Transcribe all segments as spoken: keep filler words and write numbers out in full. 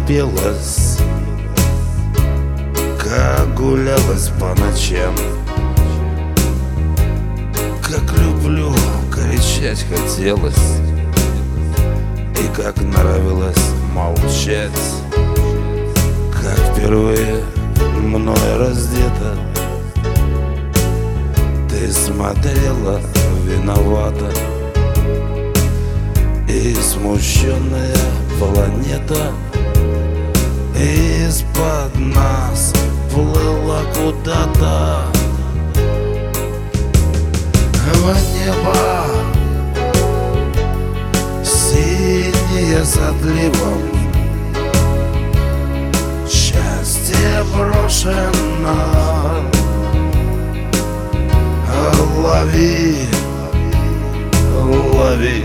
пелась, как гулялась по ночам, как люблю, кричать хотелось, и как нравилось молчать, как впервые мной раздета ты смотрела виновата, и смущенная планета из-под нас плыла куда-то в небо синее с отливом. Счастье брошено, лови, лови.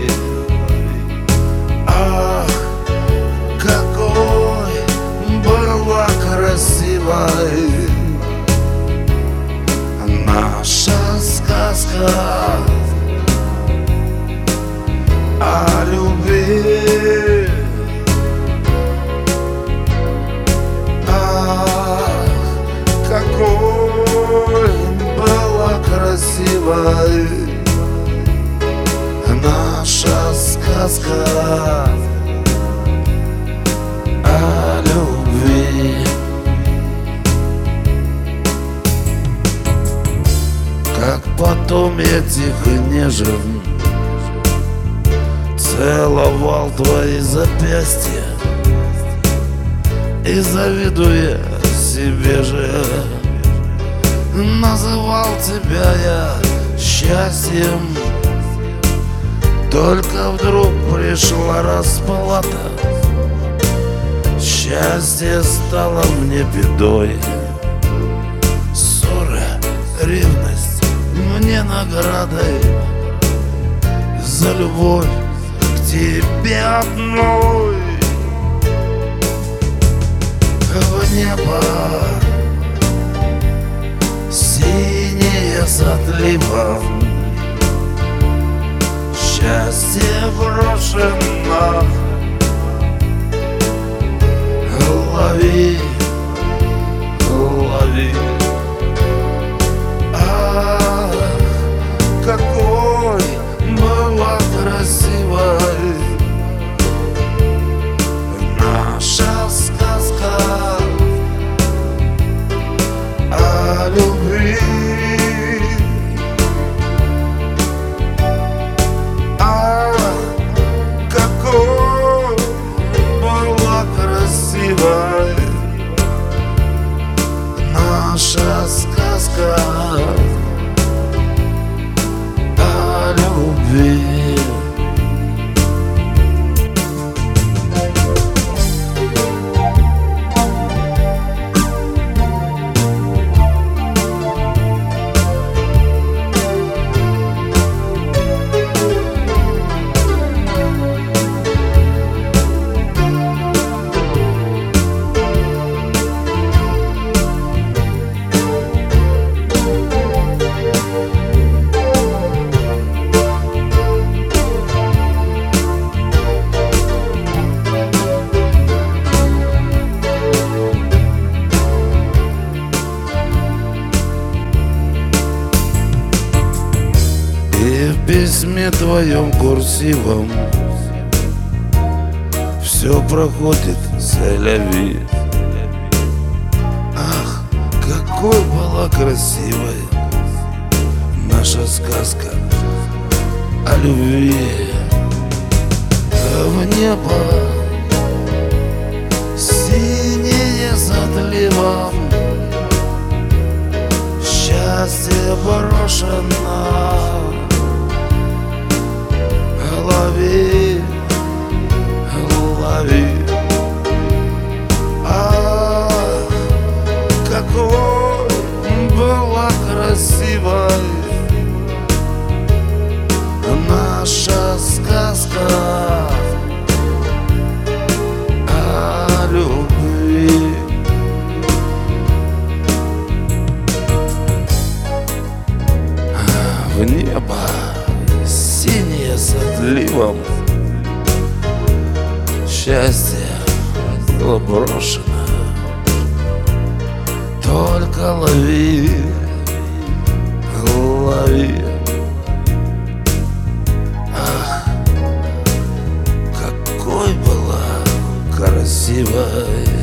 Ах, какой была красивой наша сказка о любви. Ах, какой была красивой наша сказка о любви. Как потом я тихо нежен целовал твои запястья, и, завидуя себе же, называл тебя я счастьем. Только вдруг пришла расплата, счастье стало мне бедой. Ссора, ревность мне наградой за любовь к тебе одной. В небо синее с отливом, счастье брошено, лови, лови. Ах, какой была красивой наша сказка о любви. Ах, какой была красивой наша сказка о любви. И в письме твоем курсивом все проходит селяви. Ах, какой была красивой наша сказка о любви. В небо синее с отливом, счастье брошено, лови, лови. Ах, какой была красивой наша сказка о любви. В небо синее с отливом, счастье было брошено. Только лови, лови. Ах, какой была красивой.